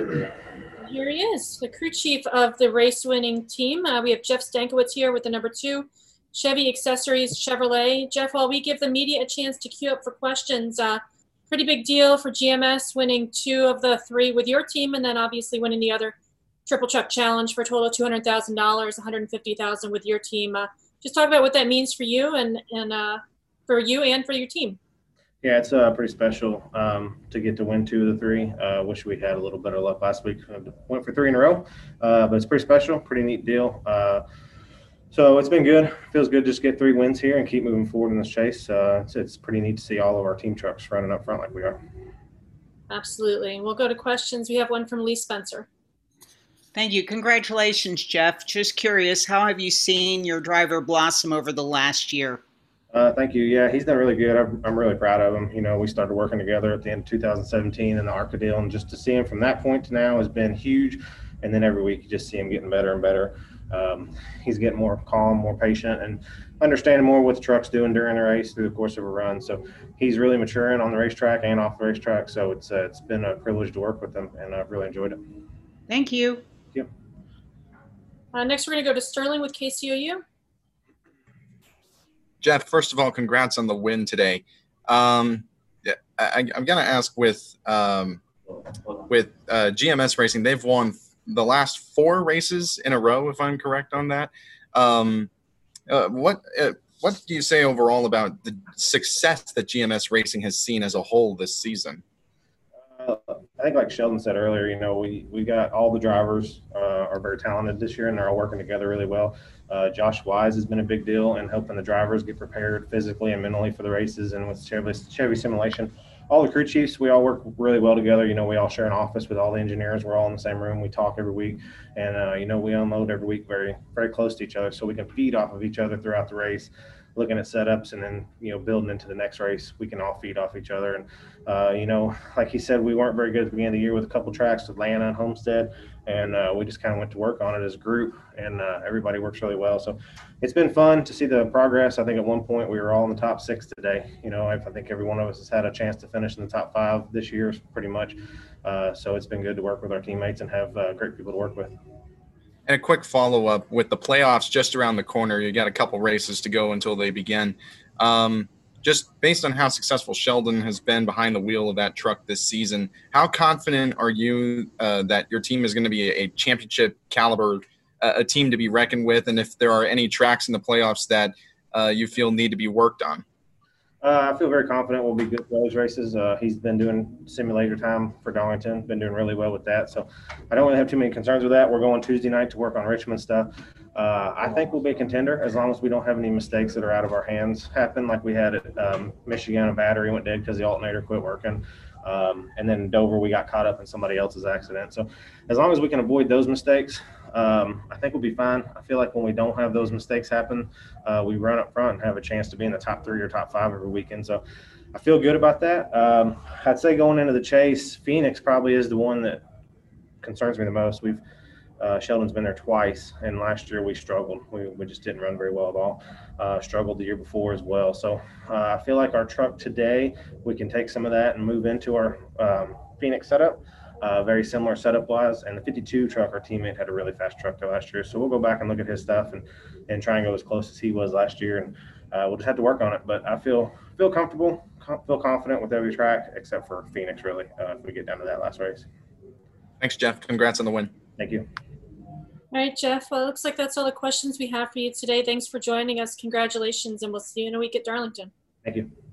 Here he is, the crew chief of the race-winning team. We have Jeff Stankiewicz here with the number 2, Chevy Accessories Chevrolet. Jeff, while we give the media a chance to queue up for questions, pretty big deal for GMS winning 2 of the 3 with your team, and then obviously winning the other Triple Truck Challenge for a total of $200,000, $150,000 with your team. Just talk about what that means for you and for you and for your team. Yeah, it's pretty special to get to win 2 of the 3. Wish we had a little better luck last week. Went for 3 in a row, but it's pretty special, pretty neat deal. So it's been good. Feels good just to get 3 wins here and keep moving forward in this chase. It's pretty neat to see all of our team trucks running up front like we are. Absolutely. And we'll go to questions. We have one from Lee Spencer. Thank you. Congratulations, Jeff. Just curious, how have you seen your driver blossom over the last year? Thank you. Yeah, he's done really good. I'm really proud of him. You know, we started working together at the end of 2017 in the ARCA deal, and just to see him from that point to now has been huge. And then every week you just see him getting better and better. He's getting more calm, more patient, and understanding more what the truck's doing during a race through the course of a run. So he's really maturing on the racetrack and off the racetrack. So it's been a privilege to work with him, and I've really enjoyed it. Thank you. Thank you. Next, we're going to go to Sterling with KCOU. Jeff, first of all, congrats on the win today. I'm going to ask with GMS Racing, they've won the last 4 races in a row, if I'm correct on that. What do you say overall about the success that GMS Racing has seen as a whole this season? I think, like Sheldon said earlier, you know, we got all the drivers are very talented this year, and they're all working together really well. Josh Wise has been a big deal in helping the drivers get prepared physically and mentally for the races, and with Chevy Simulation. All the crew chiefs, we all work really well together. You know, we all share an office with all the engineers. We're all in the same room. We talk every week, and you know, we unload every week very, very close to each other, so we can feed off of each other throughout the race, looking at setups, and then, you know, building into the next race. We can all feed off each other. And you know, like he said, we weren't very good at the beginning of the year with a couple tracks, Atlanta and Homestead, and we just kind of went to work on it as a group, and everybody works really well. So it's been fun to see the progress. I think at one point we were all in the top 6 today. You know, I think every one of us has had a chance to finish in the top 5 this year, pretty much. So it's been good to work with our teammates and have great people to work with. And a quick follow-up, with the playoffs just around the corner, you got a couple races to go until they begin. Just based on how successful Sheldon has been behind the wheel of that truck this season, how confident are you that your team is going to be a championship caliber, a team to be reckoned with, and if there are any tracks in the playoffs that you feel need to be worked on? I feel very confident we'll be good for those races. He's been doing simulator time for Darlington, been doing really well with that. So I don't really have too many concerns with that. We're going Tuesday night to work on Richmond stuff. I think we'll be a contender as long as we don't have any mistakes that are out of our hands happen, like we had at Michigan. A battery went dead because the alternator quit working. And then Dover, we got caught up in somebody else's accident. So as long as we can avoid those mistakes, I think we'll be fine. I feel like when we don't have those mistakes happen, we run up front and have a chance to be in the top 3 or top 5 every weekend. So I feel good about that. I'd say going into the chase, Phoenix probably is the one that concerns me the most. Sheldon's been there twice, and last year we struggled. We just didn't run very well at all. Struggled the year before as well. So I feel like our truck today, we can take some of that and move into our Phoenix setup. Very similar setup wise, and the 52 truck, our teammate had a really fast truck there last year. So we'll go back and look at his stuff and try and go as close as he was last year. And we'll just have to work on it. But I feel comfortable, feel confident with every track except for Phoenix, really, if we get down to that last race. Thanks, Jeff. Congrats on the win. Thank you. All right, Jeff. Well, it looks like that's all the questions we have for you today. Thanks for joining us. Congratulations, and we'll see you in a week at Darlington. Thank you.